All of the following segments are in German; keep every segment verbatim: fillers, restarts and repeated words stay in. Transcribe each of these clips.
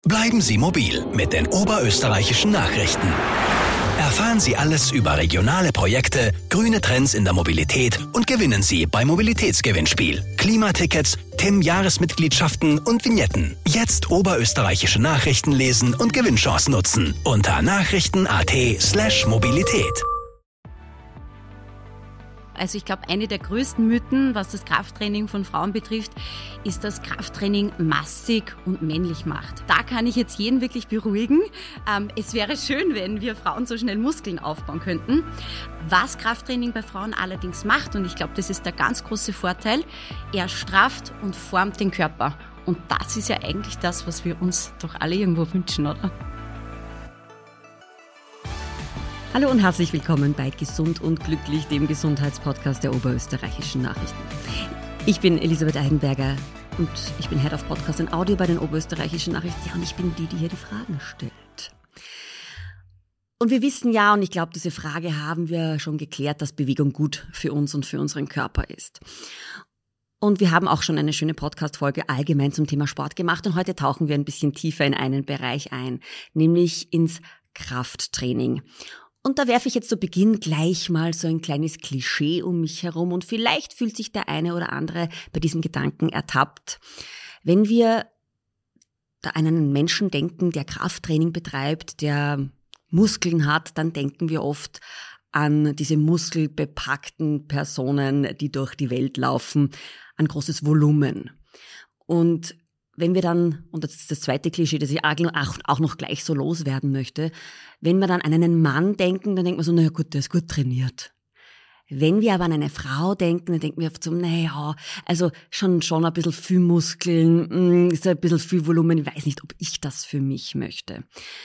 Bleiben Sie mobil mit den oberösterreichischen Nachrichten. Erfahren Sie alles über regionale Projekte, grüne Trends in der Mobilität und gewinnen Sie beim Mobilitätsgewinnspiel. Klimatickets, T I M-Jahresmitgliedschaften und Vignetten. Jetzt oberösterreichische Nachrichten lesen und Gewinnchancen nutzen. Unter nachrichten.at slash Mobilität. Also ich glaube, eine der größten Mythen, was das Krafttraining von Frauen betrifft, ist, dass Krafttraining massig und männlich macht. Da kann ich jetzt jeden wirklich beruhigen. Ähm, es wäre schön, wenn wir Frauen so schnell Muskeln aufbauen könnten. Was Krafttraining bei Frauen allerdings macht, und ich glaube, das ist der ganz große Vorteil, er strafft und formt den Körper. Und das ist ja eigentlich das, was wir uns doch alle irgendwo wünschen, oder? Hallo und herzlich willkommen bei Gesund und Glücklich, dem Gesundheitspodcast der oberösterreichischen Nachrichten. Ich bin Elisabeth Eigenberger und ich bin Head of Podcast und Audio bei den oberösterreichischen Nachrichten. Ja, und ich bin die, die hier die Fragen stellt. Und wir wissen ja, und ich glaube, diese Frage haben wir schon geklärt, dass Bewegung gut für uns und für unseren Körper ist. Und wir haben auch schon eine schöne Podcast-Folge allgemein zum Thema Sport gemacht und heute tauchen wir ein bisschen tiefer in einen Bereich ein, nämlich ins Krafttraining. Und da werfe ich jetzt zu Beginn gleich mal so ein kleines Klischee um mich herum und vielleicht fühlt sich der eine oder andere bei diesem Gedanken ertappt. Wenn wir da an einen Menschen denken, der Krafttraining betreibt, der Muskeln hat, dann denken wir oft an diese muskelbepackten Personen, die durch die Welt laufen, an großes Volumen. Und wenn wir dann, und das ist das zweite Klischee, das ich auch noch gleich so loswerden möchte, wenn wir dann an einen Mann denken, dann denkt man so, naja gut, der ist gut trainiert. Wenn wir aber an eine Frau denken, dann denken wir oft so, naja, also schon schon ein bisschen viel Muskeln, ist ein bisschen viel Volumen, ich weiß nicht, ob ich das für mich möchte.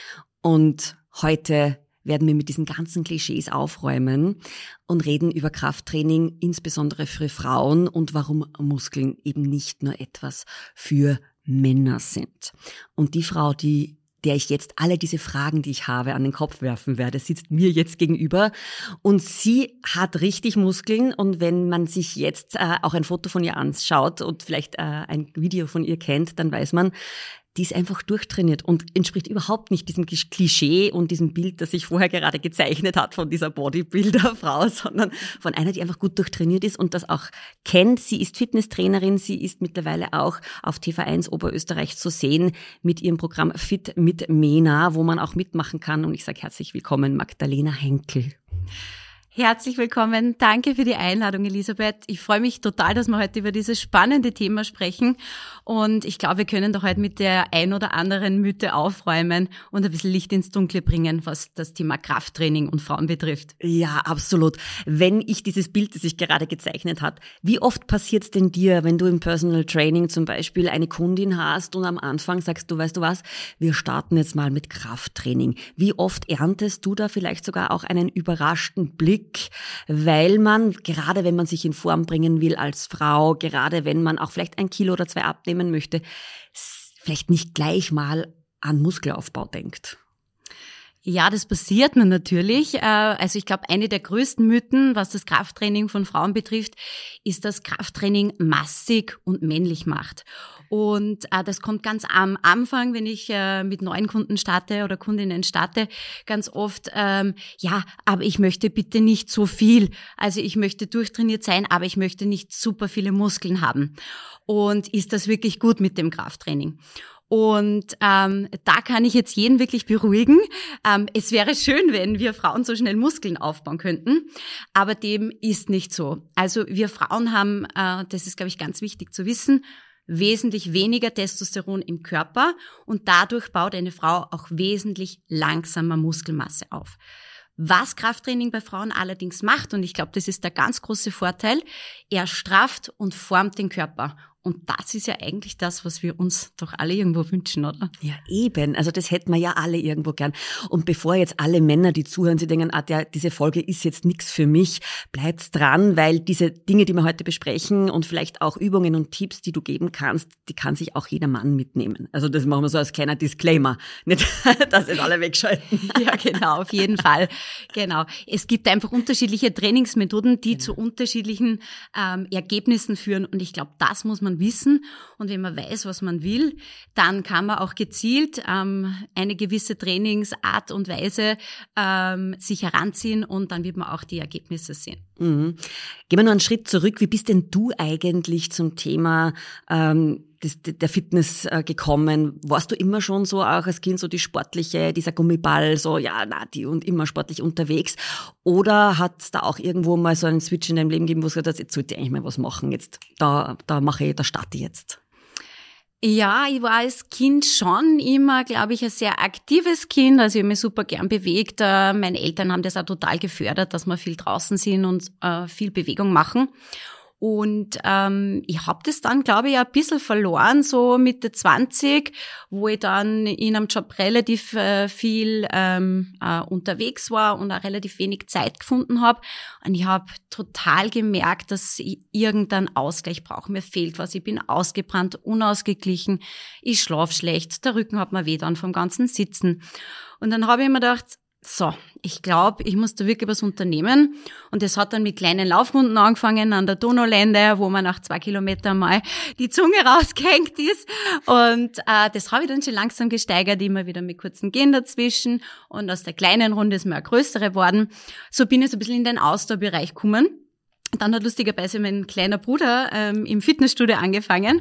Und heute werden wir mit diesen ganzen Klischees aufräumen und reden über Krafttraining, insbesondere für Frauen und warum Muskeln eben nicht nur etwas für Männer sind. Und die Frau, die, der ich jetzt alle diese Fragen, die ich habe, an den Kopf werfen werde, sitzt mir jetzt gegenüber und sie hat richtig Muskeln und wenn man sich jetzt äh, auch ein Foto von ihr anschaut und vielleicht äh, ein Video von ihr kennt, dann weiß man, die ist einfach durchtrainiert und entspricht überhaupt nicht diesem Klischee und diesem Bild, das sich vorher gerade gezeichnet hat von dieser Bodybuilder-Frau, sondern von einer, die einfach gut durchtrainiert ist und das auch kennt. Sie ist Fitnesstrainerin, sie ist mittlerweile auch auf T V eins Oberösterreich zu sehen mit ihrem Programm Fit mit Mena, wo man auch mitmachen kann. Und ich sage herzlich willkommen, Magdalena Henkel. Herzlich willkommen. Danke für die Einladung, Elisabeth. Ich freue mich total, dass wir heute über dieses spannende Thema sprechen. Und ich glaube, wir können doch heute mit der ein oder anderen Mythe aufräumen und ein bisschen Licht ins Dunkle bringen, was das Thema Krafttraining und Frauen betrifft. Ja, absolut. Wenn ich dieses Bild, das sich gerade gezeichnet hat, wie oft passiert es denn dir, wenn du im Personal Training zum Beispiel eine Kundin hast und am Anfang sagst du, weißt du was, wir starten jetzt mal mit Krafttraining. Wie oft erntest du da vielleicht sogar auch einen überraschten Blick, weil man, gerade wenn man sich in Form bringen will als Frau, gerade wenn man auch vielleicht ein Kilo oder zwei abnehmen möchte, vielleicht nicht gleich mal an Muskelaufbau denkt? Ja, das passiert mir natürlich. Also ich glaube, eine der größten Mythen, was das Krafttraining von Frauen betrifft, ist, dass Krafttraining massig und männlich macht. Und äh, das kommt ganz am Anfang, wenn ich äh, mit neuen Kunden starte oder Kundinnen starte, ganz oft, ähm, ja, aber ich möchte bitte nicht so viel. Also ich möchte durchtrainiert sein, aber ich möchte nicht super viele Muskeln haben. Und ist das wirklich gut mit dem Krafttraining? Und ähm, da kann ich jetzt jeden wirklich beruhigen. Ähm, es wäre schön, wenn wir Frauen so schnell Muskeln aufbauen könnten, aber dem ist nicht so. Also wir Frauen haben, äh, das ist, glaube ich, ganz wichtig zu wissen, wesentlich weniger Testosteron im Körper und dadurch baut eine Frau auch wesentlich langsamer Muskelmasse auf. Was Krafttraining bei Frauen allerdings macht, und ich glaube, das ist der ganz große Vorteil, er strafft und formt den Körper. Und das ist ja eigentlich das, was wir uns doch alle irgendwo wünschen, oder? Ja, eben. Also das hätten wir ja alle irgendwo gern. Und bevor jetzt alle Männer, die zuhören, sie denken, ah, der, diese Folge ist jetzt nichts für mich, bleibt's dran, weil diese Dinge, die wir heute besprechen und vielleicht auch Übungen und Tipps, die du geben kannst, die kann sich auch jeder Mann mitnehmen. Also das machen wir so als kleiner Disclaimer. Nicht, dass es alle wegschalten. Ja, genau, auf jeden Fall. Genau. Es gibt einfach unterschiedliche Trainingsmethoden, die genau. zu unterschiedlichen ähm, Ergebnissen führen. Und ich glaube, das muss man man wissen. Und wenn man weiß, was man will, dann kann man auch gezielt ähm, eine gewisse Trainingsart und Weise ähm, sich heranziehen und dann wird man auch die Ergebnisse sehen. Mhm. Gehen wir noch einen Schritt zurück. Wie bist denn du eigentlich zum Thema ähm, des, der Fitness äh, gekommen? Warst du immer schon so auch als Kind so die sportliche, dieser Gummiball, so ja, na, die und immer sportlich unterwegs? Oder hat es da auch irgendwo mal so einen Switch in deinem Leben gegeben, wo du gesagt hast, jetzt sollte ich eigentlich mal was machen, jetzt da, da mache ich, da starte ich jetzt? Ja, ich war als Kind schon immer, glaube ich, ein sehr aktives Kind. Also ich habe mich super gern bewegt. Meine Eltern haben das auch total gefördert, dass wir viel draußen sind und äh, viel Bewegung machen. Und ähm, ich habe das dann, glaube ich, ein bisschen verloren, so Mitte zwanzig, wo ich dann in einem Job relativ äh, viel ähm, äh, unterwegs war und auch relativ wenig Zeit gefunden habe. Und ich habe total gemerkt, dass ich irgendeinen Ausgleich brauche. Mir fehlt was, ich bin ausgebrannt, unausgeglichen, ich schlafe schlecht, der Rücken hat mir weh dann vom ganzen Sitzen. Und dann habe ich mir gedacht, so, ich glaube, ich muss da wirklich was unternehmen. Und das hat dann mit kleinen Laufrunden angefangen an der Donaulände, wo man nach zwei Kilometern mal die Zunge rausgehängt ist. Und äh, das habe ich dann schon langsam gesteigert, immer wieder mit kurzen Gehen dazwischen. Und aus der kleinen Runde ist mir eine größere geworden. So bin ich so ein bisschen in den Ausdauerbereich gekommen. Dann hat lustigerweise mein kleiner Bruder ähm, im Fitnessstudio angefangen.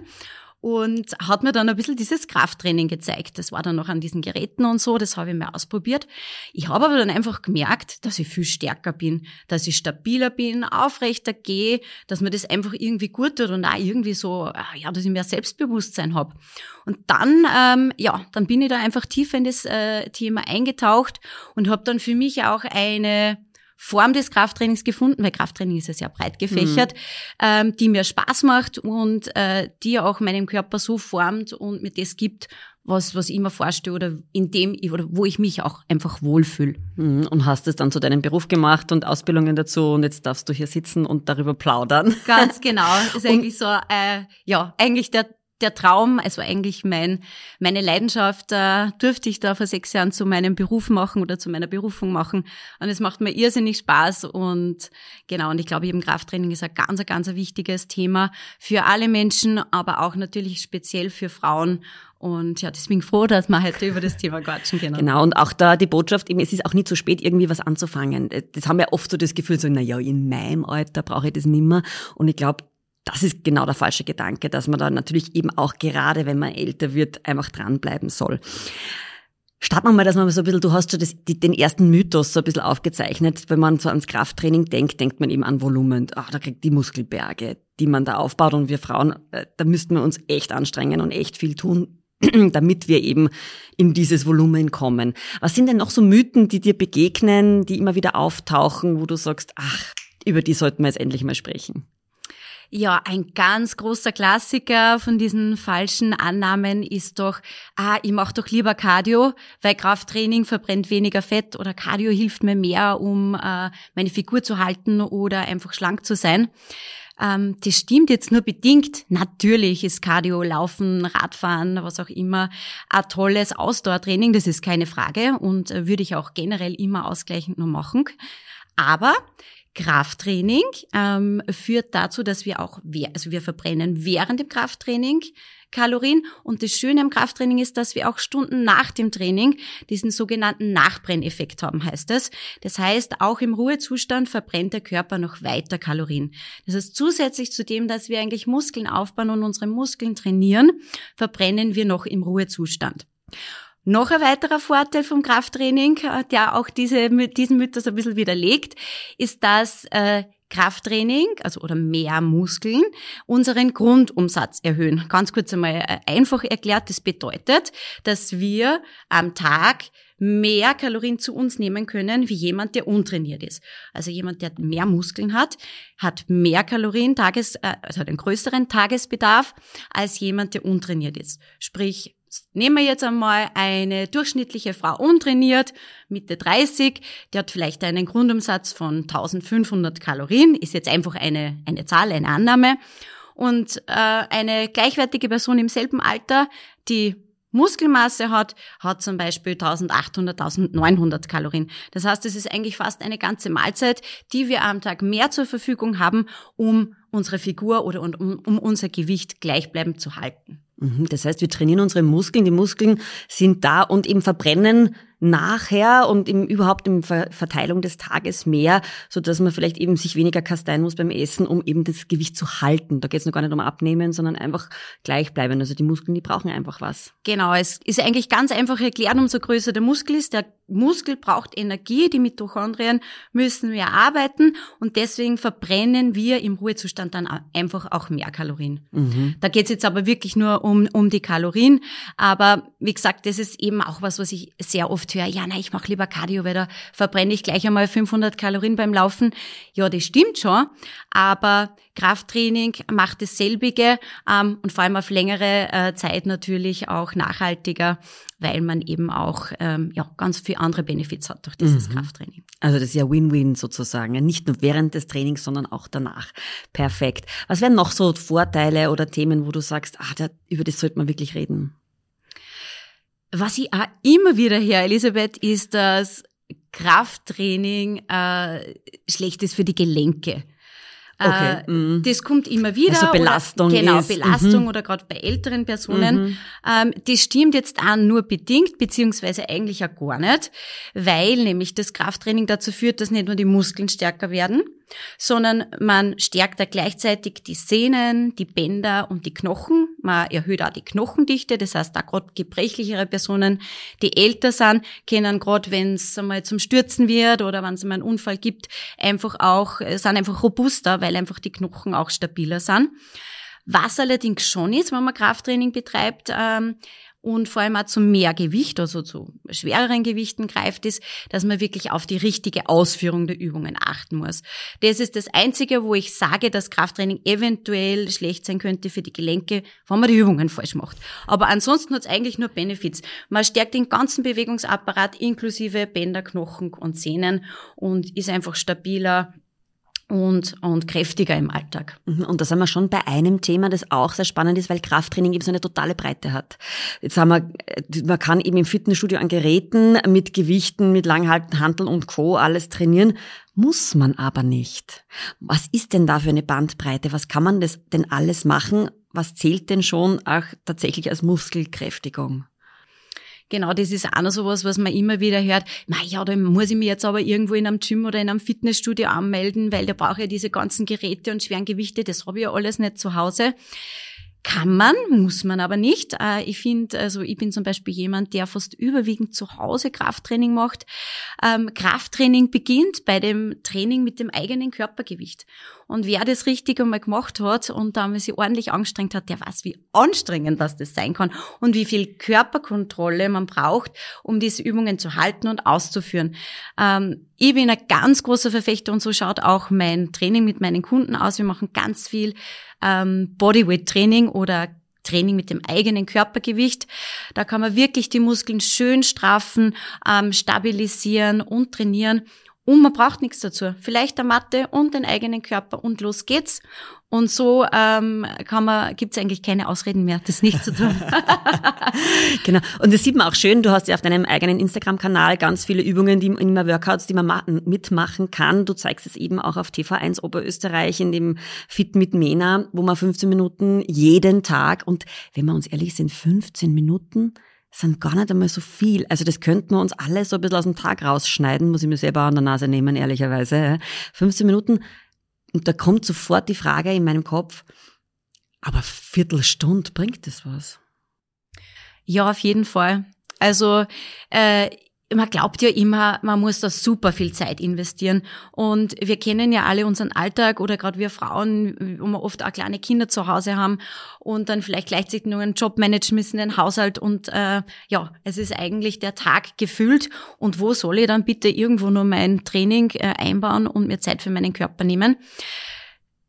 Und hat mir dann ein bisschen dieses Krafttraining gezeigt. Das war dann noch an diesen Geräten und so, das habe ich mir ausprobiert. Ich habe aber dann einfach gemerkt, dass ich viel stärker bin, dass ich stabiler bin, aufrechter gehe, dass mir das einfach irgendwie gut tut und auch irgendwie so, ja, dass ich mehr Selbstbewusstsein habe. Und dann, ähm, ja, dann bin ich da einfach tiefer in das äh, Thema eingetaucht und habe dann für mich auch eine Form des Krafttrainings gefunden, weil Krafttraining ist ja sehr breit gefächert, mhm. ähm, die mir Spaß macht und äh, die auch meinen Körper so formt und mir das gibt, was was ich mir vorstelle oder in dem ich, oder wo ich mich auch einfach wohlfühle. Mhm. Und hast es dann zu deinem Beruf gemacht und Ausbildungen dazu und jetzt darfst du hier sitzen und darüber plaudern. Ganz genau. Das ist eigentlich so, äh, ja, eigentlich der Der Traum, es war eigentlich mein, meine Leidenschaft, äh, durfte ich da vor sechs Jahren zu meinem Beruf machen oder zu meiner Berufung machen. Und es macht mir irrsinnig Spaß und genau, und ich glaube, eben Krafttraining ist ein ganz, ein ganz ein wichtiges Thema für alle Menschen, aber auch natürlich speziell für Frauen. Und ja, deswegen froh, dass wir heute über das Thema quatschen können. Genau, und auch da die Botschaft, eben, es ist auch nie zu spät, irgendwie was anzufangen. Das haben wir oft so das Gefühl, so, na ja, in meinem Alter brauche ich das nimmer. Und ich glaube, das ist genau der falsche Gedanke, dass man da natürlich eben auch gerade, wenn man älter wird, einfach dranbleiben soll. Starten wir mal, dass man so ein bisschen, du hast schon das, die, den ersten Mythos so ein bisschen aufgezeichnet. Wenn man so ans Krafttraining denkt, denkt man eben an Volumen. Ah, da kriegt die Muskelberge, die man da aufbaut. Und wir Frauen, da müssten wir uns echt anstrengen und echt viel tun, damit wir eben in dieses Volumen kommen. Was sind denn noch so Mythen, die dir begegnen, die immer wieder auftauchen, wo du sagst, ach, über die sollten wir jetzt endlich mal sprechen? Ja, ein ganz großer Klassiker von diesen falschen Annahmen ist doch, ah, ich mache doch lieber Cardio, weil Krafttraining verbrennt weniger Fett oder Cardio hilft mir mehr, um äh, meine Figur zu halten oder einfach schlank zu sein. Ähm, das stimmt jetzt nur bedingt. Natürlich ist Cardio, Laufen, Radfahren, was auch immer, ein tolles Ausdauertraining, das ist keine Frage und äh, würde ich auch generell immer ausgleichend nur machen. Aber Krafttraining ähm, führt dazu, dass wir auch, also wir verbrennen während dem Krafttraining Kalorien und das Schöne am Krafttraining ist, dass wir auch Stunden nach dem Training diesen sogenannten Nachbrenneffekt haben, heißt es. Das heißt, auch im Ruhezustand verbrennt der Körper noch weiter Kalorien. Das heißt, zusätzlich zu dem, dass wir eigentlich Muskeln aufbauen und unsere Muskeln trainieren, verbrennen wir noch im Ruhezustand. Noch ein weiterer Vorteil vom Krafttraining, der auch diese, diesen Mythos ein bisschen widerlegt, ist, dass äh, Krafttraining, also oder mehr Muskeln, unseren Grundumsatz erhöhen. Ganz kurz einmal äh, einfach erklärt, das bedeutet, dass wir am Tag mehr Kalorien zu uns nehmen können, wie jemand, der untrainiert ist. Also jemand, der mehr Muskeln hat, hat mehr Kalorien, Tages, äh, also hat einen größeren Tagesbedarf, als jemand, der untrainiert ist. Sprich, nehmen wir jetzt einmal eine durchschnittliche Frau untrainiert, Mitte dreißig, die hat vielleicht einen Grundumsatz von eintausendfünfhundert Kalorien, ist jetzt einfach eine, eine Zahl, eine Annahme. Und äh, eine gleichwertige Person im selben Alter, die Muskelmasse hat, hat zum Beispiel eintausendachthundert, eintausendneunhundert Kalorien. Das heißt, es ist eigentlich fast eine ganze Mahlzeit, die wir am Tag mehr zur Verfügung haben, um unsere Figur oder um, um unser Gewicht gleichbleibend zu halten. Das heißt, wir trainieren unsere Muskeln, die Muskeln sind da und eben verbrennen nachher und im, überhaupt in Ver- Verteilung des Tages mehr, so dass man vielleicht eben sich weniger kasteien muss beim Essen, um eben das Gewicht zu halten. Da geht es noch gar nicht um Abnehmen, sondern einfach gleichbleiben. Also die Muskeln, die brauchen einfach was. Genau, es ist eigentlich ganz einfach erklärt, umso größer der Muskel ist. Der Muskel braucht Energie, die Mitochondrien müssen wir arbeiten und deswegen verbrennen wir im Ruhezustand dann einfach auch mehr Kalorien. Mhm. Da geht es jetzt aber wirklich nur um, um die Kalorien. Aber wie gesagt, das ist eben auch was, was ich sehr oft höre. Ja, nein, ich mache lieber Cardio, weil da verbrenne ich gleich einmal fünfhundert Kalorien beim Laufen. Ja, das stimmt schon, aber Krafttraining macht dasselbige ähm, und vor allem auf längere äh, Zeit natürlich auch nachhaltiger, weil man eben auch ähm, ja ganz viele andere Benefits hat durch dieses mhm. Krafttraining. Also das ist ja Win-Win sozusagen, ja, nicht nur während des Trainings, sondern auch danach. Perfekt. Was wären noch so Vorteile oder Themen, wo du sagst, ah, da, über das sollte man wirklich reden? Was ich auch immer wieder höre, Elisabeth, ist, dass Krafttraining äh, schlecht ist für die Gelenke. Okay. Äh, mm. Das kommt immer wieder. Also Belastung oder, Genau, ist, Belastung mm-hmm. oder gerade bei älteren Personen. Mhm. Ähm, das stimmt jetzt auch nur bedingt, beziehungsweise eigentlich auch gar nicht, weil nämlich das Krafttraining dazu führt, dass nicht nur die Muskeln stärker werden, sondern man stärkt da gleichzeitig die Sehnen, die Bänder und die Knochen. Man erhöht auch die Knochendichte, das heißt, auch gerade gebrechlichere Personen, die älter sind, können gerade, wenn es einmal zum Stürzen wird oder wenn es mal einen Unfall gibt, einfach auch, sind einfach robuster, weil einfach die Knochen auch stabiler sind. Was allerdings schon ist, wenn man Krafttraining betreibt, ähm, und vor allem auch zu mehr Gewicht, also zu schwereren Gewichten greift, ist, dass man wirklich auf die richtige Ausführung der Übungen achten muss. Das ist das Einzige, wo ich sage, dass Krafttraining eventuell schlecht sein könnte für die Gelenke, wenn man die Übungen falsch macht. Aber ansonsten hat es eigentlich nur Benefits. Man stärkt den ganzen Bewegungsapparat inklusive Bänder, Knochen und Sehnen und ist einfach stabiler und und kräftiger im Alltag. Und da sind wir schon bei einem Thema, das auch sehr spannend ist, weil Krafttraining eben so eine totale Breite hat. Jetzt haben wir, man kann eben im Fitnessstudio an Geräten mit Gewichten, mit langhalten Hanteln und Co. alles trainieren, muss man aber nicht. Was ist denn da für eine Bandbreite? Was kann man das denn alles machen? Was zählt denn schon auch tatsächlich als Muskelkräftigung? Genau, das ist auch noch sowas, was man immer wieder hört. Na ja, da muss ich mich jetzt aber irgendwo in einem Gym oder in einem Fitnessstudio anmelden, weil da brauche ich ja diese ganzen Geräte und schweren Gewichte, das habe ich ja alles nicht zu Hause. Kann man, muss man aber nicht. Ich finde, also ich bin zum Beispiel jemand, der fast überwiegend zu Hause Krafttraining macht. Ähm, Krafttraining beginnt bei dem Training mit dem eigenen Körpergewicht. Und wer das richtig einmal gemacht hat und da sich ordentlich angestrengt hat, der weiß, wie anstrengend das, das sein kann und wie viel Körperkontrolle man braucht, um diese Übungen zu halten und auszuführen. Ähm, ich bin ein ganz großer Verfechter und so schaut auch mein Training mit meinen Kunden aus. Wir machen ganz viel ähm, Bodyweight-Training oder Training mit dem eigenen Körpergewicht. Da kann man wirklich die Muskeln schön straffen, ähm, stabilisieren und trainieren. Und man braucht nichts dazu. Vielleicht eine Matte und den eigenen Körper und los geht's. Und so ähm, kann man, gibt's eigentlich keine Ausreden mehr, das nicht zu tun. Genau. Und das sieht man auch schön. Du hast ja auf deinem eigenen Instagram-Kanal ganz viele Übungen, die immer Workouts, die man ma- mitmachen kann. Du zeigst es eben auch auf T V eins Oberösterreich in dem Fit mit Mena, wo man fünfzehn Minuten jeden Tag, und wenn wir uns ehrlich sind, fünfzehn Minuten sind gar nicht einmal so viel. Also das könnten wir uns alle so ein bisschen aus dem Tag rausschneiden, muss ich mir selber an der Nase nehmen, ehrlicherweise. fünfzehn Minuten, und da kommt sofort die Frage in meinem Kopf, aber Viertelstunde, bringt das was? Ja, auf jeden Fall. Also äh, man glaubt ja immer, man muss da super viel Zeit investieren. Und wir kennen ja alle unseren Alltag oder gerade wir Frauen, wo wir oft auch kleine Kinder zu Hause haben und dann vielleicht gleichzeitig nur einen Job managen müssen, den Haushalt. Und äh, ja, es ist eigentlich der Tag gefüllt. Und wo soll ich dann bitte irgendwo nur mein Training äh, einbauen und mir Zeit für meinen Körper nehmen?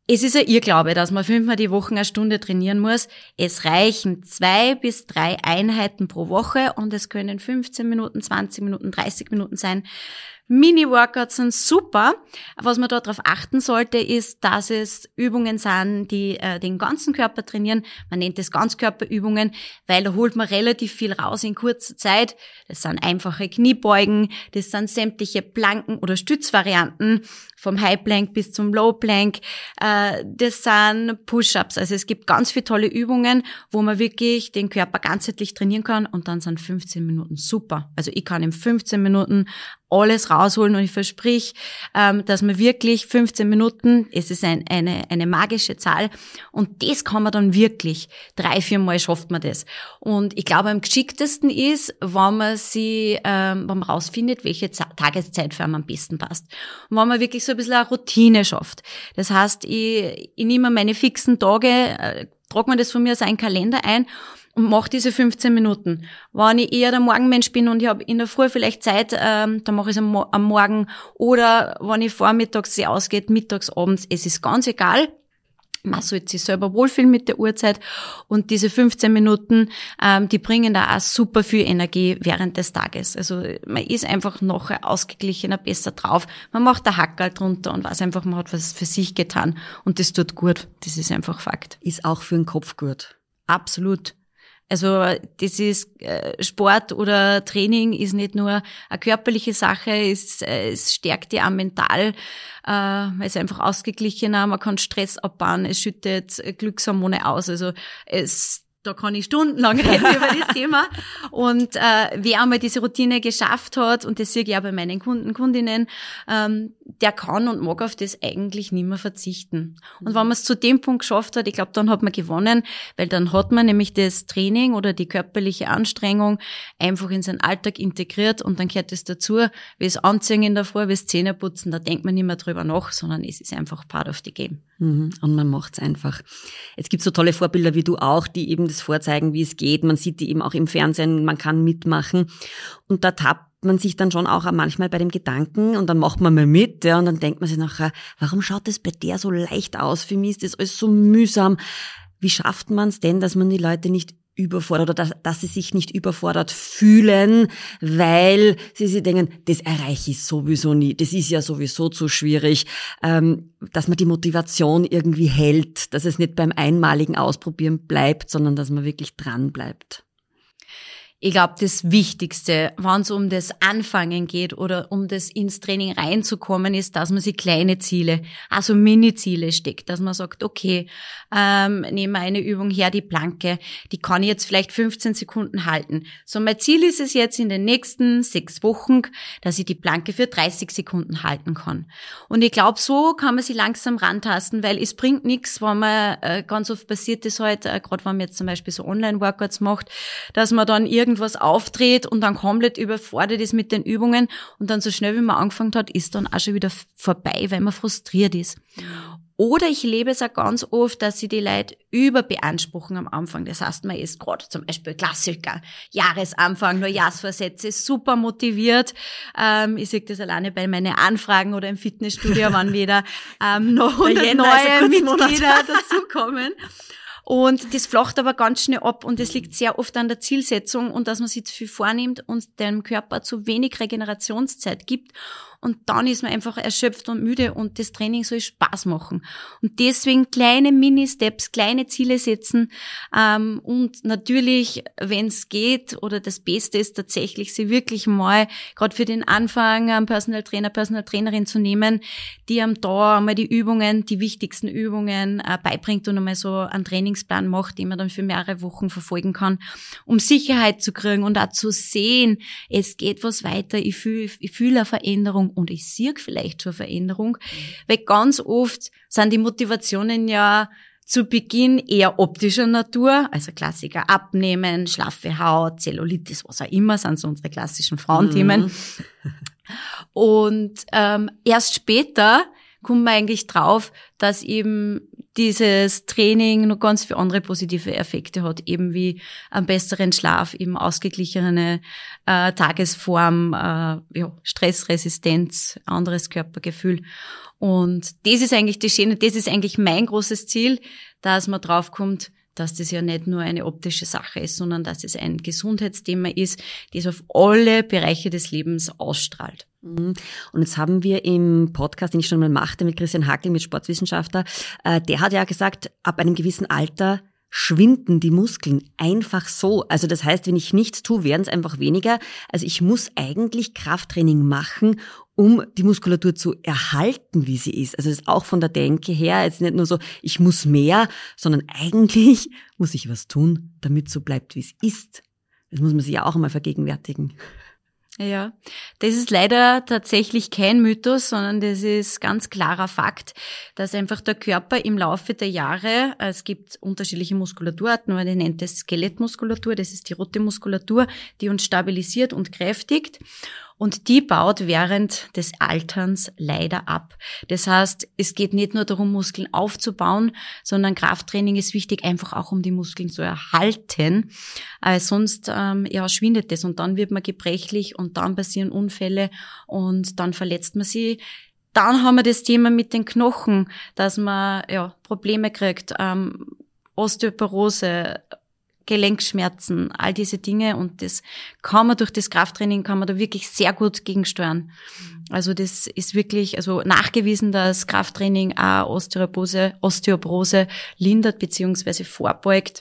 Es ist ein Irrglaube, dass man fünfmal die Woche eine Stunde trainieren muss. Es reichen zwei bis drei Einheiten pro Woche und es können fünfzehn Minuten, zwanzig Minuten, dreißig Minuten sein. Mini-Workouts sind super. Was man darauf achten sollte, ist, dass es Übungen sind, die äh, den ganzen Körper trainieren. Man nennt es Ganzkörperübungen, weil da holt man relativ viel raus in kurzer Zeit. Das sind einfache Kniebeugen, das sind sämtliche Planken- oder Stützvarianten, vom High Plank bis zum Low Plank. Äh, das sind Push-Ups. Also es gibt ganz viele tolle Übungen, wo man wirklich den Körper ganzheitlich trainieren kann und dann sind fünfzehn Minuten super. Also ich kann in fünfzehn Minuten alles rausholen und ich versprich, ähm, dass man wirklich fünfzehn Minuten, es ist ein, eine eine magische Zahl und das kann man dann wirklich, drei, vier Mal schafft man das. Und ich glaube, am geschicktesten ist, wenn man sie, ähm, wenn man rausfindet, welche Z- Tageszeit für einen am besten passt. Und wenn man wirklich so ein bisschen eine Routine schafft. Das heißt, ich, ich nehme meine fixen Tage, äh, trage mir das von mir aus einen Kalender ein und mache diese fünfzehn Minuten. Wenn ich eher der Morgenmensch bin und ich habe in der Früh vielleicht Zeit, ähm, dann mache ich es am, Mo- am Morgen. Oder wenn ich vormittags sie ausgeht, mittags, abends, es ist ganz egal. Man sollte sich selber wohlfühlen mit der Uhrzeit. Und diese fünfzehn Minuten, ähm, die bringen da auch super viel Energie während des Tages. Also man ist einfach nachher ausgeglichener, besser drauf. Man macht da Hackerl drunter und weiß einfach, man hat was für sich getan. Und das tut gut. Das ist einfach Fakt. Ist auch für den Kopf gut. Absolut. Also das ist äh, Sport oder Training ist nicht nur eine körperliche Sache, es, äh, es stärkt die auch mental, äh, es ist einfach ausgeglichener, man kann Stress abbauen, es schüttet Glückshormone aus, also es da kann ich stundenlang reden über das Thema. Und äh, wer einmal diese Routine geschafft hat, und das sehe ich auch bei meinen Kunden, Kundinnen, ähm, der kann und mag auf das eigentlich nicht mehr verzichten. Und wenn man es zu dem Punkt geschafft hat, ich glaube, dann hat man gewonnen, weil dann hat man nämlich das Training oder die körperliche Anstrengung einfach in seinen Alltag integriert und dann gehört es dazu, wie es Anziehen in der Früh, wie es Zähneputzen, da denkt man nicht mehr drüber nach, sondern es ist einfach part of the game. Mhm. Und man macht's einfach. Es gibt so tolle Vorbilder wie du auch, die eben das vorzeigen, wie es geht. Man sieht die eben auch im Fernsehen, man kann mitmachen. Und da tappt man sich dann schon auch manchmal bei dem Gedanken und dann macht man mal mit, ja, und dann denkt man sich nachher, warum schaut das bei der so leicht aus? Für mich ist das alles so mühsam. Wie schafft man es denn, dass man die Leute nicht überfordert oder dass, dass sie sich nicht überfordert fühlen, weil sie sich denken, das erreiche ich sowieso nie, das ist ja sowieso zu schwierig, ähm, dass man die Motivation irgendwie hält, dass es nicht beim einmaligen Ausprobieren bleibt, sondern dass man wirklich dran bleibt. Ich glaube, das Wichtigste, wenn es um das Anfangen geht oder um das ins Training reinzukommen, ist, dass man sich kleine Ziele, also Mini-Ziele steckt, dass man sagt, okay, ähm, nehmen wir eine Übung her, die Planke, die kann ich jetzt vielleicht fünfzehn Sekunden halten. So, mein Ziel ist es jetzt in den nächsten sechs Wochen, dass ich die Planke für dreißig Sekunden halten kann. Und ich glaube, so kann man sich langsam rantasten, weil es bringt nichts, wenn man, äh, ganz oft passiert es halt, äh, gerade wenn man jetzt zum Beispiel so Online-Workouts macht, dass man dann irgendwas aufdreht und dann komplett überfordert ist mit den Übungen und dann so schnell, wie man angefangen hat, ist dann auch schon wieder vorbei, weil man frustriert ist. Oder ich lebe es auch ganz oft, dass sie die Leute überbeanspruchen am Anfang. Das heißt, man ist gerade zum Beispiel Klassiker, Jahresanfang, Neujahrsvorsätze, super motiviert. Ähm, ich sehe das alleine bei meinen Anfragen oder im Fitnessstudio, wann wieder ähm, noch hundert neue Mitglieder dazukommen. Und das flacht aber ganz schnell ab und das liegt sehr oft an der Zielsetzung und dass man sich zu viel vornimmt und dem Körper zu wenig Regenerationszeit gibt. Und dann ist man einfach erschöpft und müde und das Training soll Spaß machen. Und deswegen kleine Mini-Steps, kleine Ziele setzen ähm, und natürlich, wenn es geht oder das Beste ist tatsächlich, sie wirklich mal, gerade für den Anfang, einen Personal Trainer, Personal Trainerin zu nehmen, die am da einmal die Übungen, die wichtigsten Übungen äh, beibringt und einmal so einen Trainingsplan macht, den man dann für mehrere Wochen verfolgen kann, um Sicherheit zu kriegen und auch zu sehen, es geht was weiter, ich fühle ich fühl eine Veränderung und ich sehe vielleicht schon Veränderung, mhm. weil ganz oft sind die Motivationen ja zu Beginn eher optischer Natur, also Klassiker Abnehmen, schlaffe Haut, Zellulitis, was auch immer, sind so unsere klassischen Frauenthemen. Mhm. Und ähm, erst später kommt man eigentlich drauf, dass eben dieses Training noch ganz viele andere positive Effekte hat, eben wie einen besseren Schlaf, eben ausgeglichenere äh, Tagesform, äh, ja, Stressresistenz, anderes Körpergefühl. Und das ist eigentlich das Schöne, das ist eigentlich mein großes Ziel, dass man draufkommt, dass das ja nicht nur eine optische Sache ist, sondern dass es ein Gesundheitsthema ist, das auf alle Bereiche des Lebens ausstrahlt. Und jetzt haben wir im Podcast, den ich schon mal machte, mit Christian Hackel, mit Sportwissenschaftler, äh, der hat ja gesagt, ab einem gewissen Alter schwinden die Muskeln einfach so. Also das heißt, wenn ich nichts tue, werden es einfach weniger. Also ich muss eigentlich Krafttraining machen, um die Muskulatur zu erhalten, wie sie ist. Also das ist auch von der Denke her jetzt nicht nur so, ich muss mehr, sondern eigentlich muss ich was tun, damit so bleibt, wie es ist. Das muss man sich ja auch einmal vergegenwärtigen. Ja, das ist leider tatsächlich kein Mythos, sondern das ist ganz klarer Fakt, dass einfach der Körper im Laufe der Jahre, es gibt unterschiedliche Muskulaturarten, man nennt das Skelettmuskulatur, das ist die rote Muskulatur, die uns stabilisiert und kräftigt. Und die baut während des Alterns leider ab. Das heißt, es geht nicht nur darum, Muskeln aufzubauen, sondern Krafttraining ist wichtig, einfach auch um die Muskeln zu erhalten. Äh, sonst ähm, ja, schwindet das und dann wird man gebrechlich und dann passieren Unfälle und dann verletzt man sie. Dann haben wir das Thema mit den Knochen, dass man ja Probleme kriegt, ähm, Osteoporose, Gelenkschmerzen, all diese Dinge und das kann man durch das Krafttraining, kann man da wirklich sehr gut gegensteuern. Also das ist wirklich also nachgewiesen, dass Krafttraining auch Osteoporose, Osteoporose lindert beziehungsweise vorbeugt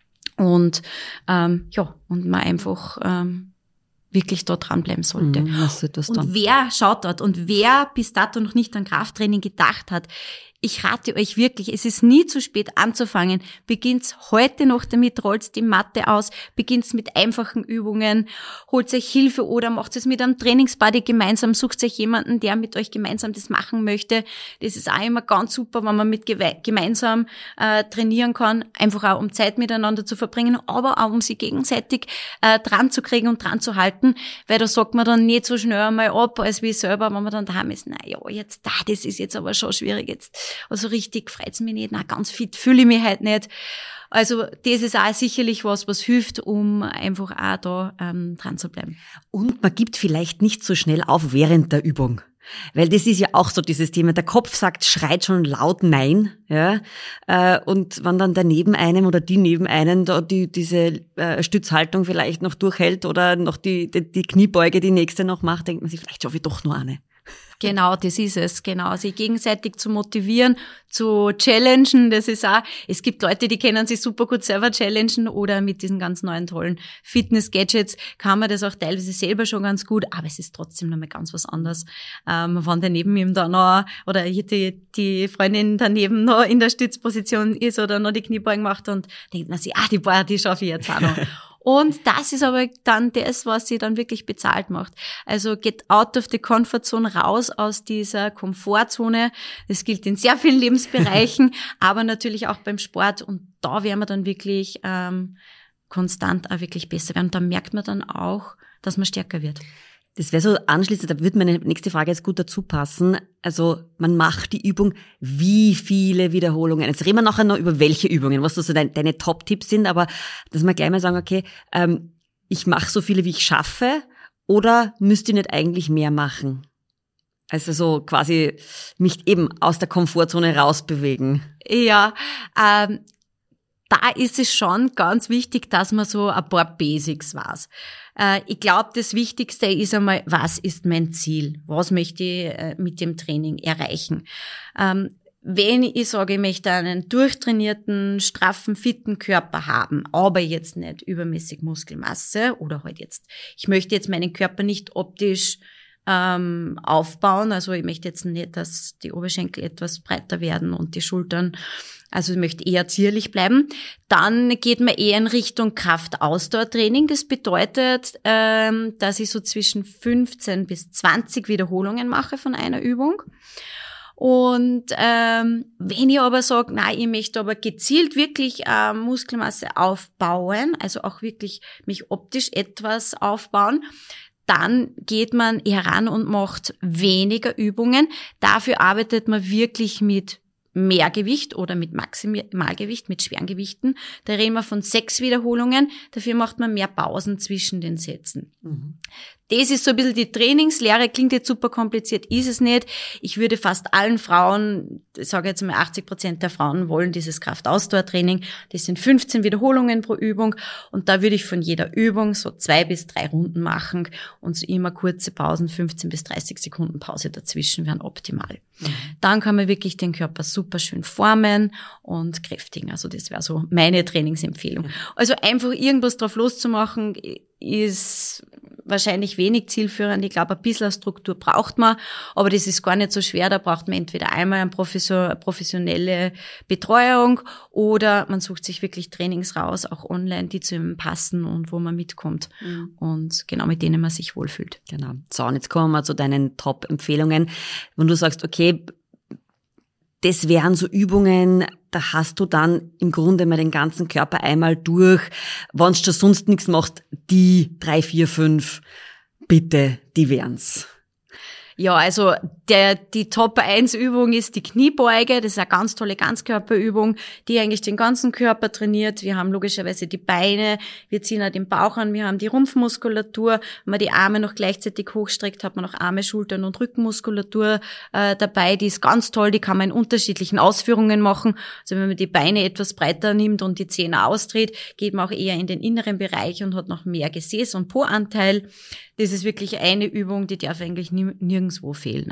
und ähm, ja und man einfach ähm, wirklich da dranbleiben sollte. Mhm, was wird das dann? Und wer schaut dort und wer bis dato noch nicht an Krafttraining gedacht hat, ich rate euch wirklich, es ist nie zu spät anzufangen. Beginnt's heute noch damit, rollt die Matte aus, beginnt's mit einfachen Übungen, holt euch Hilfe oder macht es mit einem Trainingsbuddy gemeinsam, sucht euch jemanden, der mit euch gemeinsam das machen möchte. Das ist auch immer ganz super, wenn man mit gemeinsam äh, trainieren kann, einfach auch um Zeit miteinander zu verbringen, aber auch um sie gegenseitig äh, dran zu kriegen und dran zu halten, weil da sagt man dann nicht so schnell einmal ab, als wie selber, wenn man dann daheim ist, na ja, jetzt da, das ist jetzt aber schon schwierig jetzt. Also richtig freut's mich nicht, na ganz fit fühle ich mich halt nicht. Also das ist auch sicherlich was, was hilft, um einfach auch da ähm, dran zu bleiben. Und man gibt vielleicht nicht so schnell auf während der Übung. Weil das ist ja auch so dieses Thema, der Kopf sagt, schreit schon laut Nein, ja, und wenn dann der neben einem oder die neben einem da die, diese äh, Stützhaltung vielleicht noch durchhält oder noch die, die, die Kniebeuge die nächste noch macht, denkt man sich, vielleicht schaffe ich doch nur eine. Genau, das ist es, genau. Sich gegenseitig zu motivieren, zu challengen, das ist auch, es gibt Leute, die können sich super gut selber challengen oder mit diesen ganz neuen tollen Fitness-Gadgets kann man das auch teilweise selber schon ganz gut, aber es ist trotzdem nochmal ganz was anderes. Ähm, wenn der neben ihm da noch, oder die, die Freundin daneben noch in der Stützposition ist oder noch die Kniebeugen macht und denkt man sich, ah, die Bar, die schaffe ich jetzt auch noch. Und das ist aber dann das, was sie dann wirklich bezahlt macht. Also get out of the comfort zone, raus aus dieser Komfortzone. Das gilt in sehr vielen Lebensbereichen, aber natürlich auch beim Sport. Und da werden wir dann wirklich ähm, konstant auch wirklich besser werden. Und da merkt man dann auch, dass man stärker wird. Das wäre so anschließend, da würde meine nächste Frage jetzt gut dazu passen. Also man macht die Übung, wie viele Wiederholungen? Jetzt reden wir nachher noch über welche Übungen, was so deine, deine Top-Tipps sind, aber dass wir gleich mal sagen, okay, ähm, ich mache so viele, wie ich schaffe, oder müsst ihr nicht eigentlich mehr machen? Also so quasi mich eben aus der Komfortzone rausbewegen. Ja, ähm, da ist es schon ganz wichtig, dass man so ein paar Basics weiß. Äh, ich glaube, das Wichtigste ist einmal, was ist mein Ziel? Was möchte ich äh, mit dem Training erreichen? Ähm, wenn ich sage, ich möchte einen durchtrainierten, straffen, fitten Körper haben, aber jetzt nicht übermäßig Muskelmasse oder halt jetzt, ich möchte jetzt meinen Körper nicht optisch ähm, aufbauen, also ich möchte jetzt nicht, dass die Oberschenkel etwas breiter werden und die Schultern, also ich möchte eher zierlich bleiben. Dann geht man eher in Richtung Kraft-Ausdauertraining. Das bedeutet, ähm, dass ich so zwischen fünfzehn bis zwanzig Wiederholungen mache von einer Übung. Und ähm, wenn ich aber sage, nein, ich möchte aber gezielt wirklich äh, Muskelmasse aufbauen, also auch wirklich mich optisch etwas aufbauen, dann geht man heran und macht weniger Übungen. Dafür arbeitet man wirklich mit Mehrgewicht oder mit Maximalgewicht, mit schweren Gewichten. Da reden wir von sechs Wiederholungen. Dafür macht man mehr Pausen zwischen den Sätzen. Mhm. Das ist so ein bisschen die Trainingslehre, klingt jetzt super kompliziert, ist es nicht. Ich würde fast allen Frauen, ich sage jetzt mal achtzig Prozent der Frauen wollen dieses Kraftausdauertraining. Das sind fünfzehn Wiederholungen pro Übung und da würde ich von jeder Übung so zwei bis drei Runden machen und so immer kurze Pausen, fünfzehn bis dreißig Sekunden Pause dazwischen wären optimal. Mhm. Dann kann man wirklich den Körper super schön formen und kräftigen. Also das wäre so meine Trainingsempfehlung. Mhm. Also einfach irgendwas drauf loszumachen, ist wahrscheinlich wenig zielführend. Ich glaube, ein bisschen Struktur braucht man, aber das ist gar nicht so schwer. Da braucht man entweder einmal eine professionelle Betreuung oder man sucht sich wirklich Trainings raus, auch online, die zu ihm passen und wo man mitkommt mhm. und genau mit denen man sich wohlfühlt. Genau. So, und jetzt kommen wir zu deinen Top-Empfehlungen. Wenn du sagst, okay, das wären so Übungen, da hast du dann im Grunde mal den ganzen Körper einmal durch. Wenn du sonst nichts machst, die drei, vier, fünf, bitte, die wären's. Ja, also der die Top eins Übung ist die Kniebeuge. Das ist eine ganz tolle Ganzkörperübung, die eigentlich den ganzen Körper trainiert. Wir haben logischerweise die Beine, wir ziehen auch den Bauch an, wir haben die Rumpfmuskulatur. Wenn man die Arme noch gleichzeitig hochstreckt, hat man noch Arme, Schultern und Rückenmuskulatur äh, dabei. Die ist ganz toll, die kann man in unterschiedlichen Ausführungen machen. Also wenn man die Beine etwas breiter nimmt und die Zähne ausdreht, geht man auch eher in den inneren Bereich und hat noch mehr Gesäß- und Po-Anteil. Das ist wirklich eine Übung, die darf eigentlich nirgendwo fehlen.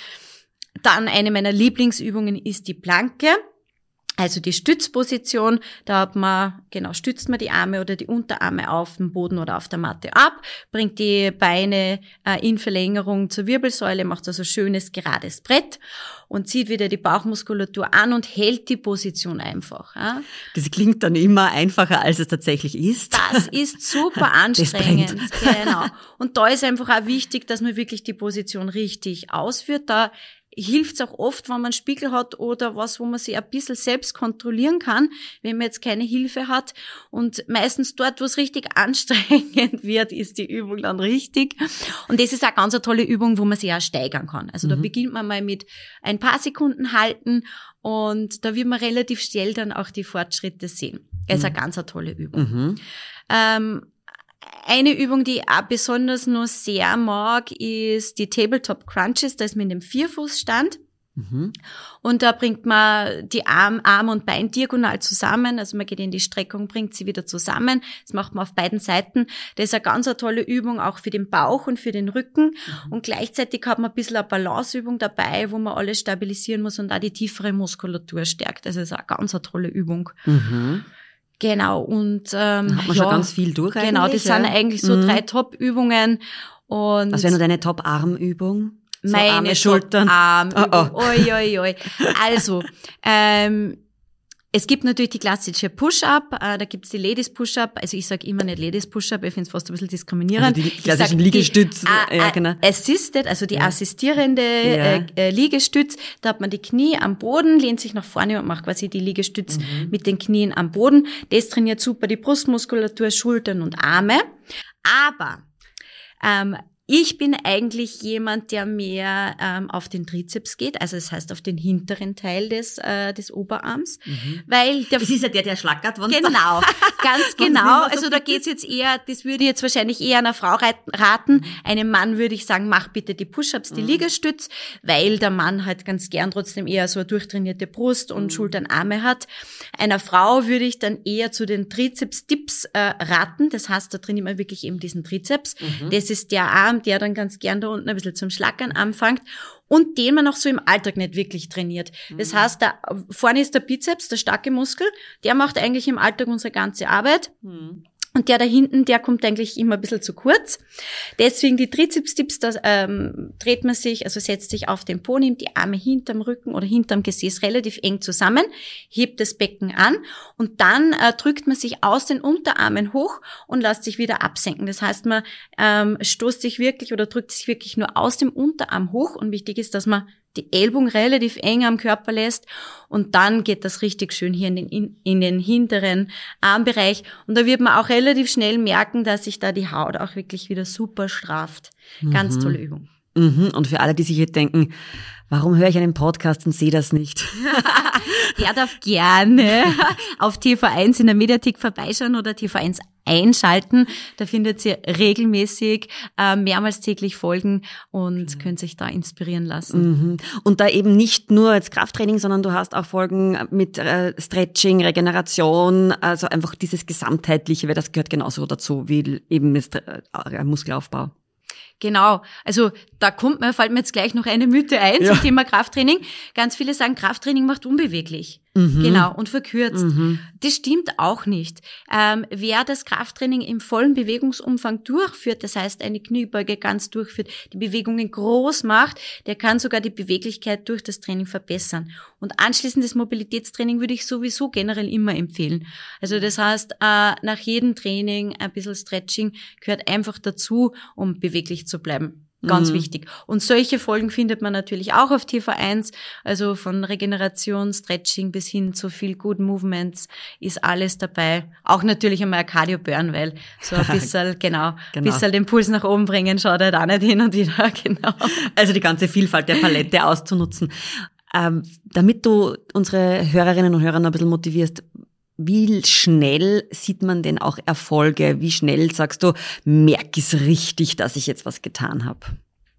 Dann eine meiner Lieblingsübungen ist die Planke, also die Stützposition. Da hat man, genau, stützt man die Arme oder die Unterarme auf dem Boden oder auf der Matte ab, bringt die Beine äh, in Verlängerung zur Wirbelsäule, macht also schönes, gerades Brett und zieht wieder die Bauchmuskulatur an und hält die Position einfach. Ja. Das klingt dann immer einfacher, als es tatsächlich ist. Das ist super anstrengend. Genau. Und da ist einfach auch wichtig, dass man wirklich die Position richtig ausführt. Da hilft es auch oft, wenn man einen Spiegel hat oder was, wo man sich ein bisschen selbst kontrollieren kann, wenn man jetzt keine Hilfe hat. Und meistens dort, wo es richtig anstrengend wird, ist die Übung dann richtig. Und das ist auch ganz eine tolle Übung, wo man sich auch steigern kann. Also mhm. da beginnt man mal mit ein paar Sekunden halten und da wird man relativ schnell dann auch die Fortschritte sehen. Das ist mhm. eine ganz eine tolle Übung. Mhm. Ähm, Eine Übung, die ich auch besonders nur sehr mag, ist die Tabletop Crunches. Da ist man in dem Vierfußstand. Mhm. Und da bringt man die Arm, Arm und Bein diagonal zusammen. Also man geht in die Streckung, bringt sie wieder zusammen. Das macht man auf beiden Seiten. Das ist eine ganz eine tolle Übung, auch für den Bauch und für den Rücken. Mhm. Und gleichzeitig hat man ein bisschen eine Balanceübung dabei, wo man alles stabilisieren muss und auch die tiefere Muskulatur stärkt. Also das ist eine ganz eine tolle Übung. Mhm. Genau, und ähm, da hat man ja, schon ganz viel durch eigentlich. Genau, das ja. sind eigentlich so mhm. drei Top-Übungen. Und was wäre nur deine Top-Arm-Übung? So meine Arme, Schultern. Top-Arm-Übung. Oh, oh. Oi, oi, oi. Also, ähm, es gibt natürlich die klassische Push-Up, äh, da gibt's die Ladies Push-Up, also ich sage immer nicht Ladies Push-Up, ich finde es fast ein bisschen diskriminierend. Also die klassischen Liegestütze. Die, ja, genau. Assisted, also die ja. assistierende ja. äh, Liegestütz, da hat man die Knie am Boden, lehnt sich nach vorne und macht quasi die Liegestütz mhm. mit den Knien am Boden. Das trainiert super die Brustmuskulatur, Schultern und Arme. Aber ähm, ich bin eigentlich jemand, der mehr ähm, auf den Trizeps geht, also das heißt auf den hinteren Teil des äh, des Oberarms, mhm. weil der das ist ja der, der schlackert. Genau, ganz genau. Also da geht's jetzt eher, das würde ich jetzt wahrscheinlich eher einer Frau raten. Mhm. Einem Mann würde ich sagen, mach bitte die Push-ups, die mhm. Liegestütz, weil der Mann halt ganz gern trotzdem eher so eine durchtrainierte Brust und mhm. Schultern, Arme hat. Einer Frau würde ich dann eher zu den Trizeps-Dips äh, raten. Das heißt, da trainiert man wirklich eben diesen Trizeps. Mhm. Das ist der Arm, der dann ganz gern da unten ein bisschen zum Schlackern anfängt und den man auch so im Alltag nicht wirklich trainiert. Das mhm. heißt, da vorne ist der Bizeps, der starke Muskel, der macht eigentlich im Alltag unsere ganze Arbeit. Mhm. Und der da hinten, der kommt eigentlich immer ein bisschen zu kurz. Deswegen die Trizeps-Dips, da ähm, dreht man sich, also setzt sich auf den Po, nimmt die Arme hinterm Rücken oder hinterm Gesäß relativ eng zusammen, hebt das Becken an und dann äh, drückt man sich aus den Unterarmen hoch und lässt sich wieder absenken. Das heißt, man ähm, stoßt sich wirklich oder drückt sich wirklich nur aus dem Unterarm hoch und wichtig ist, dass man die Ellbogen relativ eng am Körper lässt und dann geht das richtig schön hier in den, in, in den hinteren Armbereich und da wird man auch relativ schnell merken, dass sich da die Haut auch wirklich wieder super strafft. Mhm. Ganz tolle Übung. Mhm. Und für alle, die sich jetzt denken, warum höre ich einen Podcast und sehe das nicht? Der darf gerne auf T V eins in der Mediathek vorbeischauen oder T V eins einschalten. Da findet ihr regelmäßig äh, mehrmals täglich Folgen und genau. könnt sich da inspirieren lassen. Mhm. Und da eben nicht nur als Krafttraining, sondern du hast auch Folgen mit äh, Stretching, Regeneration, also einfach dieses Gesamtheitliche, weil das gehört genauso dazu wie eben mit, äh, Muskelaufbau. Genau, also da kommt mir, fällt mir jetzt gleich noch eine Mythe ein ja. zum Thema Krafttraining. Ganz viele sagen, Krafttraining macht unbeweglich. Mhm. Genau, und verkürzt. Mhm. Das stimmt auch nicht. Ähm, wer das Krafttraining im vollen Bewegungsumfang durchführt, das heißt eine Kniebeuge ganz durchführt, die Bewegungen groß macht, der kann sogar die Beweglichkeit durch das Training verbessern. Und anschließendes Mobilitätstraining würde ich sowieso generell immer empfehlen. Also das heißt, äh, nach jedem Training ein bisschen Stretching gehört einfach dazu, um beweglich zu bleiben. Ganz mhm. wichtig. Und solche Folgen findet man natürlich auch auf T V eins, also von Regeneration, Stretching bis hin zu Feel Good Movements ist alles dabei. Auch natürlich einmal ein Cardio-Burn, weil so ein bisschen, genau, genau. bisschen den Puls nach oben bringen, schaut halt auch nicht hin und wieder, genau. Also die ganze Vielfalt der Palette auszunutzen. Ähm, damit du unsere Hörerinnen und Hörer noch ein bisschen motivierst, wie schnell sieht man denn auch Erfolge? Wie schnell sagst du, merk ich's richtig, dass ich jetzt was getan habe?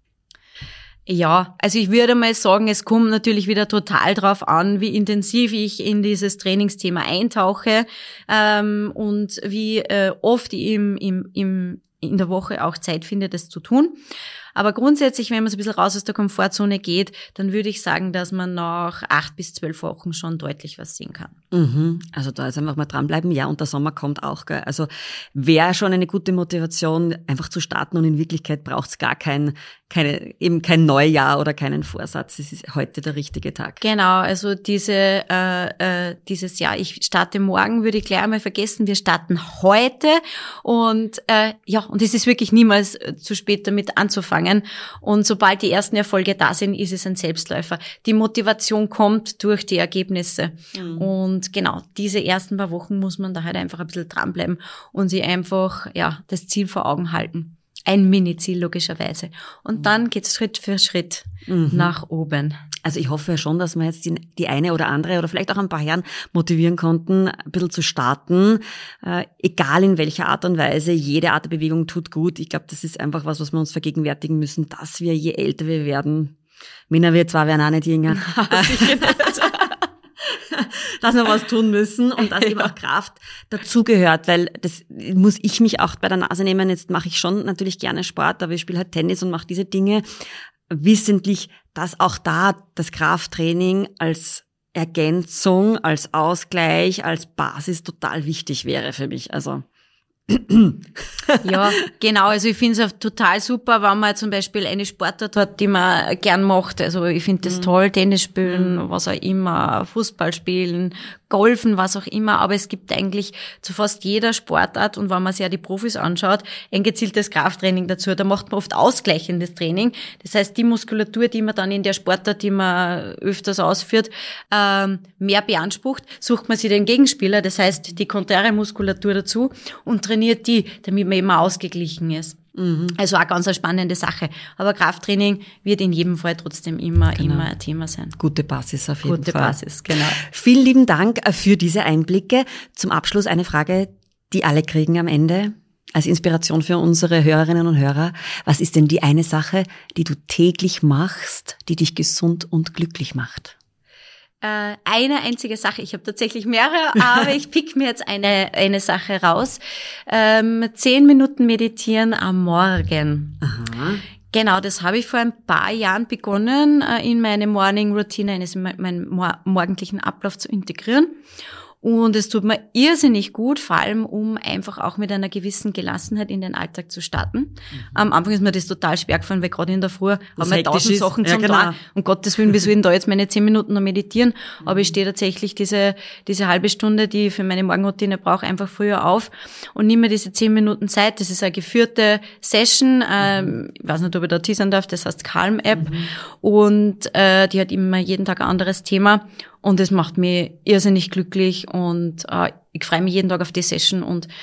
Ja, also ich würde mal sagen, es kommt natürlich wieder total drauf an, wie intensiv ich in dieses Trainingsthema eintauche ähm, und wie äh, oft ich im, im, im, in der Woche auch Zeit finde, das zu tun. Aber grundsätzlich, wenn man so ein bisschen raus aus der Komfortzone geht, dann würde ich sagen, dass man nach acht bis zwölf Wochen schon deutlich was sehen kann. Mhm. Also da ist einfach mal dranbleiben. Ja, und der Sommer kommt auch, gell? Also wäre schon eine gute Motivation, einfach zu starten, und in Wirklichkeit braucht es gar kein, keine, eben kein Neujahr oder keinen Vorsatz. Es ist heute der richtige Tag. Genau, also diese, äh, äh, dieses Jahr, ich starte morgen, würde ich gleich einmal vergessen, wir starten heute und äh, ja, und es ist wirklich niemals zu spät damit anzufangen. Und sobald die ersten Erfolge da sind, ist es ein Selbstläufer. Die Motivation kommt durch die Ergebnisse. Mhm. Und genau, diese ersten paar Wochen muss man da halt einfach ein bisschen dranbleiben und sich einfach, ja, das Ziel vor Augen halten. Ein Mini-Ziel logischerweise. Und dann geht's Schritt für Schritt mhm. nach oben. Also ich hoffe schon, dass wir jetzt die, die eine oder andere oder vielleicht auch ein paar Herren motivieren konnten, ein bisschen zu starten. Äh, egal in welcher Art und Weise, jede Art der Bewegung tut gut. Ich glaube, das ist einfach was, was wir uns vergegenwärtigen müssen, dass wir, je älter wir werden, Männer wir zwar werden auch nicht jünger, dass wir was tun müssen und dass eben auch Kraft dazugehört, weil das muss ich mich auch bei der Nase nehmen. Jetzt mache ich schon natürlich gerne Sport, aber ich spiele halt Tennis und mache diese Dinge wissentlich, dass auch da das Krafttraining als Ergänzung, als Ausgleich, als Basis total wichtig wäre für mich. Also ja, genau. Also ich finde es auch total super, wenn man zum Beispiel eine Sportart hat, die man gern macht. Also ich finde das mhm. toll, Tennis spielen, mhm. was auch immer, Fußball spielen, Golfen, was auch immer. Aber es gibt eigentlich zu fast jeder Sportart, und wenn man sich ja die Profis anschaut, ein gezieltes Krafttraining dazu. Da macht man oft ausgleichendes Training. Das heißt, die Muskulatur, die man dann in der Sportart, die man öfters ausführt, ähm, mehr beansprucht, sucht man sich den Gegenspieler, das heißt die konträre Muskulatur dazu, und trainiert die, damit man eben ausgeglichen ist. Mhm. Also auch ganz eine spannende Sache. Aber Krafttraining wird in jedem Fall trotzdem immer, genau. immer ein Thema sein. Gute Basis auf jeden Gute Fall. Gute Basis, genau. Vielen lieben Dank für diese Einblicke. Zum Abschluss eine Frage, die alle kriegen am Ende, als Inspiration für unsere Hörerinnen und Hörer. Was ist denn die eine Sache, die du täglich machst, die dich gesund und glücklich macht? Äh, eine einzige Sache, ich habe tatsächlich mehrere, aber ich pick mir jetzt eine eine Sache raus. Ähm, zehn Minuten meditieren am Morgen. Aha. Genau, das habe ich vor ein paar Jahren begonnen, äh, in meine Morning Routine, in meinen mor- morgendlichen Ablauf zu integrieren. Und es tut mir irrsinnig gut, vor allem um einfach auch mit einer gewissen Gelassenheit in den Alltag zu starten. Mhm. Am Anfang ist mir das total schwer gefallen, weil gerade in der Früh haben wir tausend Sachen zum ja, genau. Tun. Um Gottes Willen, wie soll ich denn da jetzt meine zehn Minuten noch meditieren? Mhm. Aber ich stehe tatsächlich diese diese halbe Stunde, die ich für meine Morgenroutine brauche, einfach früher auf und nehme mir diese zehn Minuten Zeit. Das ist eine geführte Session. Ähm, ich weiß nicht, ob ich da teasern darf, das heißt Calm-App. Mhm. Und äh, die hat immer jeden Tag ein anderes Thema. Und es macht mich irrsinnig glücklich und äh, ich freue mich jeden Tag auf die Session und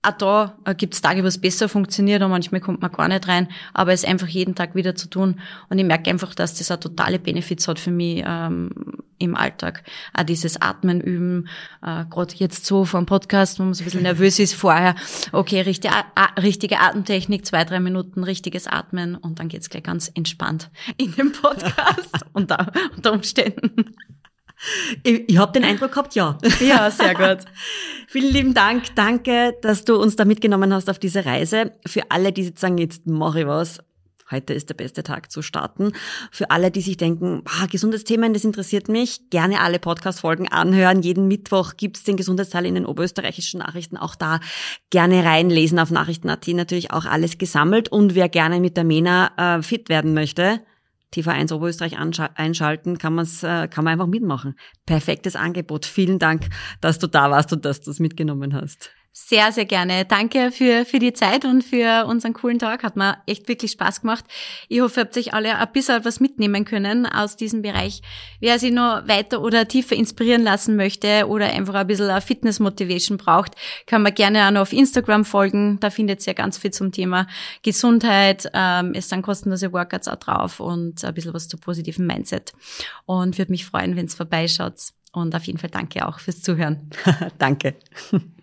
auch da äh, gibt es Tage, wo es besser funktioniert und manchmal kommt man gar nicht rein, aber es einfach jeden Tag wieder zu tun. Und ich merke einfach, dass das auch totale Benefits hat für mich ähm, im Alltag. Auch dieses Atmen üben, äh, gerade jetzt so vor dem Podcast, wo man so ein bisschen nervös ist vorher. Okay, richtige, a- richtige Atemtechnik, zwei, drei Minuten richtiges Atmen und dann geht's gleich ganz entspannt in den Podcast unter, unter Umständen. Ich, ich habe den Eindruck gehabt, ja. Ja, sehr gut. Vielen lieben Dank. Danke, dass du uns da mitgenommen hast auf diese Reise. Für alle, die jetzt sagen, jetzt mache ich was, heute ist der beste Tag zu starten. Für alle, die sich denken, ah, Gesundheitsthemen, das interessiert mich, gerne alle Podcast-Folgen anhören. Jeden Mittwoch gibt's den Gesundheitsteil in den oberösterreichischen Nachrichten. Auch da gerne reinlesen auf Nachrichten Punkt a t. Natürlich auch alles gesammelt. Und wer gerne mit der Mena äh, fit werden möchte, T V eins Oberösterreich einschalten, kann man's, äh, kann man einfach mitmachen. Perfektes Angebot. Vielen Dank, dass du da warst und dass du es mitgenommen hast. Sehr, sehr gerne. Danke für für die Zeit und für unseren coolen Tag. Hat mir echt wirklich Spaß gemacht. Ich hoffe, ihr habt euch alle ein bisschen was mitnehmen können aus diesem Bereich. Wer sich noch weiter oder tiefer inspirieren lassen möchte oder einfach ein bisschen eine Fitness-Motivation braucht, kann man gerne auch noch auf Instagram folgen. Da findet ihr ganz viel zum Thema Gesundheit. Ähm, es sind kostenlose Workouts auch drauf und ein bisschen was zu positiven Mindset. Und würde mich freuen, wenn ihr vorbeischaut. Und auf jeden Fall danke auch fürs Zuhören. Danke.